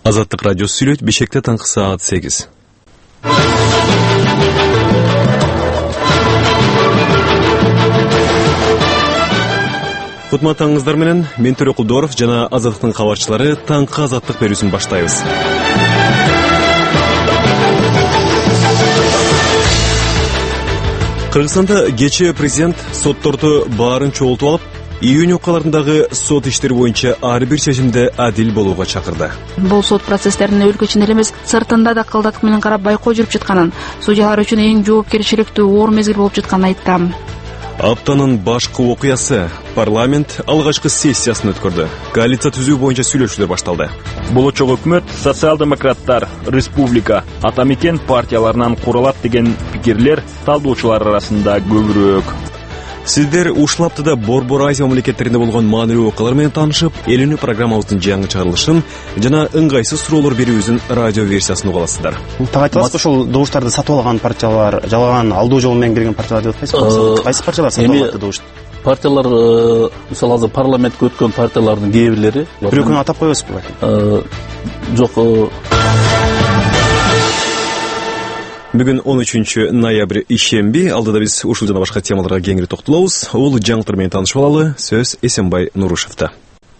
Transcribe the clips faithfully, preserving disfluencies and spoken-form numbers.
Азаттык радиосу сүйлөйт. Бишкекте таңкы саат сегиз. Кутматаңыздар менен мен Төрө Кулдоров жана Азаттыктын кабарчылары таңкы азаттык берүүсүн баштайбыз. Кыргызстанда кечээ президент сотторду баарын чогултуп алып, июнь окуяларындагы сот иштери боюнча ар бир чечимде адил болууга чакырды. Бул сот процесстерин өлкө ичинде эле эмес, сыртында да кылдатык менен карап байкоо жүрүп жатканын, судьялар үчүн эң жоопкерчиликтүү оор мезгил болуп жатканын айттым. Аптанын башкы окуясы парламент алгачкы сессиясын өткөрдү. Коалиция түзүү боюнча сүйлөшүүлөр башталды. Болочок өкмөт социал-демократтар, республика, атамекен партияларынан куралат деген пикирлер талдоочулар арасында көбүрөөк. Сиздер ушул аптада Борбор Азия мамлекеттеринде болгон маанилүү окуялар менен таанышып, элүүнү программабыздын жаңы чыгарылышын жана ыңгайсыз суроолор берүүбүздүн радио версиясын уга аласыздар. Так айтасызбы, ушул добуштарды сатып алган партиялар, жалган алдоо жол менен кирген партиялар деп атпайсызбы? Кайсы партиялар сатып алды добушту? Партиялар, мисалы азыр парламентке өткөн партиялардын кээ бирлери. Бирөөгүн атап коесузбу? Жок. Бүгүн он үчүнчү ноябрь ишемби. Алдыда биз ушул жана башка темаларга кеңири токтолобуз. Ул жаңылыктар менен таанышып алалы. Сөз Эсенбай Нурушевда.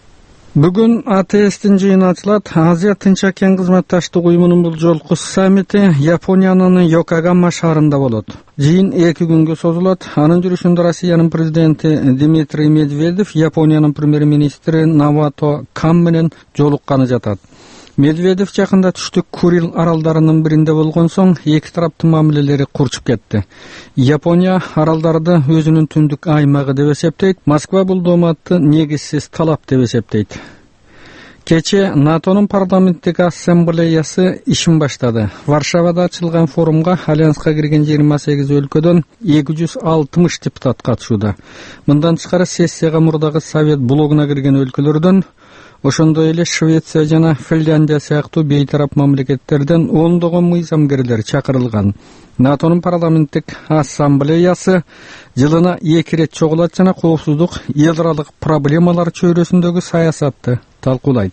Бүгүн А Т С-тин жыйыны ачылат. Азия Тынч океан кызматташтык уюмунун бул жолку саммити Япониянын Йокогама шаарында болот. Жыйын эки күнгө созулат. Анын жүрүшүндө Россиянын президенти Дмитрий Медведев, Япониянын премьер-министри Навато Кан менен жолукканы жатат. Медведев жакында түштүк Курил аралдарынын биринде болгон соң эки тараптын мамилелери курчуп кетти. Япония аралдарды өзүнүн түндүк аймагы деп эсептейт. Москва бул дооматты негизсиз талап деп эсептейт. Кече НАТОнун парламенттик ассамблеясы ишин баштады. Варшавада ачылган форумга альянска кирген жыйырма сегиз өлкөдөн эки жүз алтымыш депутат катышууда. Мындан тышкары сессияга мурдагы Совет блогуна кирген өлкөлөрдөн, ошондой эле Швеция жана Финляндия сыяктуу бейтарап мамлекеттерден ондогон мыйзамгерлер чакырылган. НАТОнун парламенттик ассамблеясы жылына эки ирет чогулат жана коопсуздук, ядролук проблемалар чөйрөсүндөгү саясатты талкуулайт.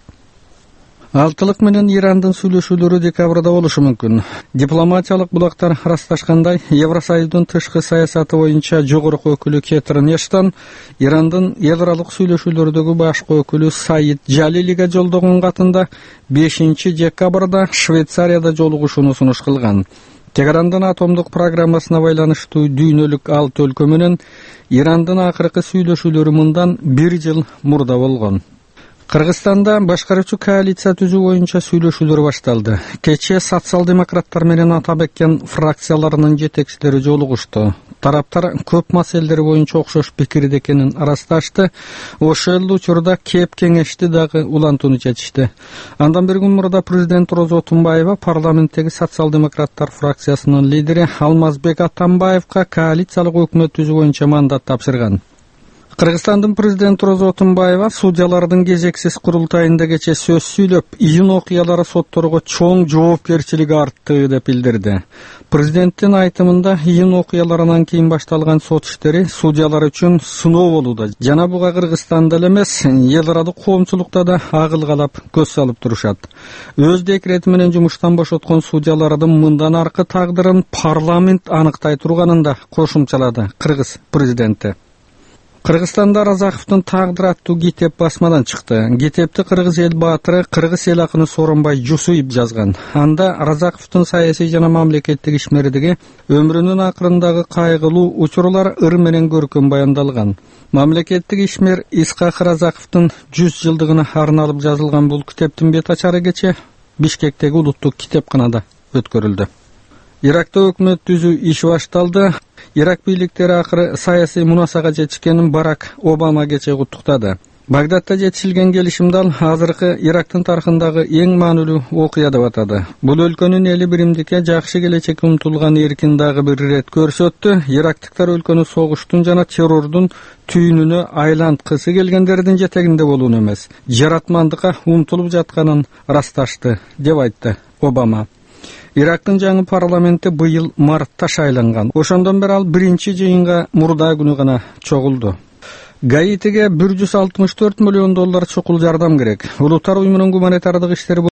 Алтылык менен Ирандын сүйлөшүүлөрү декабрда болушу мүмкүн. Дипломатиялык булактар ырасташкандай, Евросоюздун тышкы саясаты боюнча жогорку өкүлү Кетрин Эштон Ирандын ядролук сүйлөшүүлөрдөгү башкы өкүлү Саид Жалилиге жолдогон катында бешинчи декабрда Швейцарияда жолугушууну сунуш кылган. Теherandын атомдук программасына байланыштуу дүйнөлүк алты өлкө менен Ирандын акыркы сүйлөшүүлөрү мындан бир жыл мурда болгон. Кыргызстанда башкаруучу коалиция түзүү боюнча сүйлөшүүлөр башталды. Кечээ социал-демократтар менен Атамекен фракцияларынын жетекчилери жолугушту. Тараптар көп маселелер боюнча окшош пикирде экенин арасташты. Ошол эле учурда кеп кеңешти дагы улантууну чечишти. Андан бир күн мурда президент Роза Отунбаева парламенттеги социал-демократтар фракциясынын лидери Алмазбек Атамбаевга коалициялык өкмөт түзүү боюнча мандат тапшырган. Кыргызстандын президенти Роза Отунбаева судьялардын кезексиз курултайында кече сөз сүйлөп, июнь окуялары сотторго чоң жоопкерчилиги артты деп билдирди. Президенттин айтымында июнь окуяларынан кийин башталган сот иштери судьялар үчүн сыноо болууда. Жана буга Кыргызстанда эле эмес, ядролук коомчулукта да агылгалап көз салып турушат. Өз декрети менен жумуштан бошоткон судьялардын мындан аркы тагдырын парламент аныктай турганын да кошумчалады кыргыз президенти. Кыргызстанда Разаковдун тагдыры аттуу китеп басмадан чыкты. Китепти кыргыз эл баатыры, кыргыз эл акыны Сооронбай Жусуев жазган. Анда Разаковдун саясий жана мамлекеттик ишмердиги, өмүрүнүн акырындагы кайгылуу учурлар ыр менен көркөм баяндалган. Мамлекеттик ишмер Исхак Разаковдун жүз жылдыгына арналып жазылган бул китептин бет ачары кече Бишкектеги улуттук китепканада өткөрүлдү. Иракта өкмөт түзүү иш башталды. Ирак бийликтери акыры саясий мунасага жетишкенин Барак Обама кече куттуктады. Багдадта жетишилген келишимди ал азыркы Ирактын тарыхындагы эң маанилүү окуя деп атады. Бул өлкөнүн эли биримдикке, жакшы келечекке умтулган эркин дагы бир ирет көрсөттү. Ирактыктар өлкөнү согуштун жана террордун түйүнүнө айланткысы келгендердин жетегинде болууну эмес, жаратмандыкка умтулуп жатканын ырасташты деп айтты Обама. Ирактын жаңы парламенти быйыл мартта шайланган. Ошондон бери ал биринчи жыйынга мурда күнү гана чогулду. Гаитиге бир жүз алтымыш төрт миллион доллар чукул жардам керек. Улуттар уюмунун гуманитардык иштери